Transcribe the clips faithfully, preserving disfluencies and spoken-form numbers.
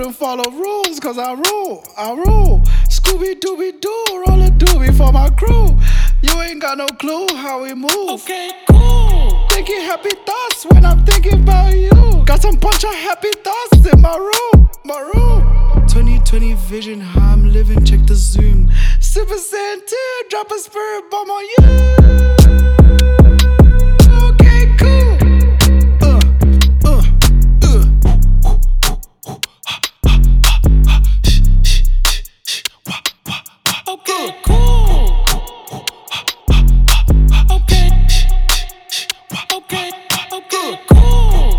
couldn't follow rules, cause I rule, I rule. Scooby-Dooby-Doo, roll a doobie for my crew. You ain't got no clue how we move. Okay, cool. Thinking happy thoughts when I'm thinking about you. Got some bunch of happy thoughts in my room, my room. twenty twenty vision, how I'm living, check the zoom. Super Saiyan two, drop a spirit bomb on you. Okay, cool. Uh, uh, uh. Okay, cool. Okay. Okay, okay, cool.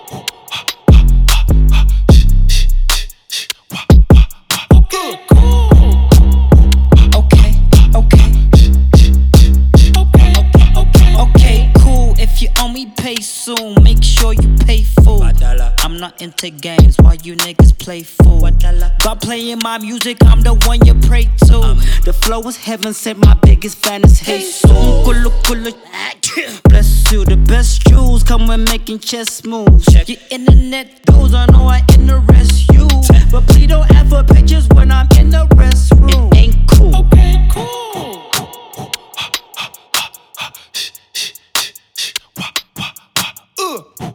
Okay, cool. Okay, okay. Okay, okay. Okay, cool. If you owe me, pay soon. Make sure you pay full. I'm not into games, why you niggas play fool? God playing my music, I'm the one you pray to. The flow is heaven sent, my biggest fan is Jesus. Kulu, kulu. Bless you, the best jewels come when making chess moves. Your internet goes, I know I interest you. But please don't ever pictures when I'm in the restroom. It ain't cool. Okay, cool. Uh.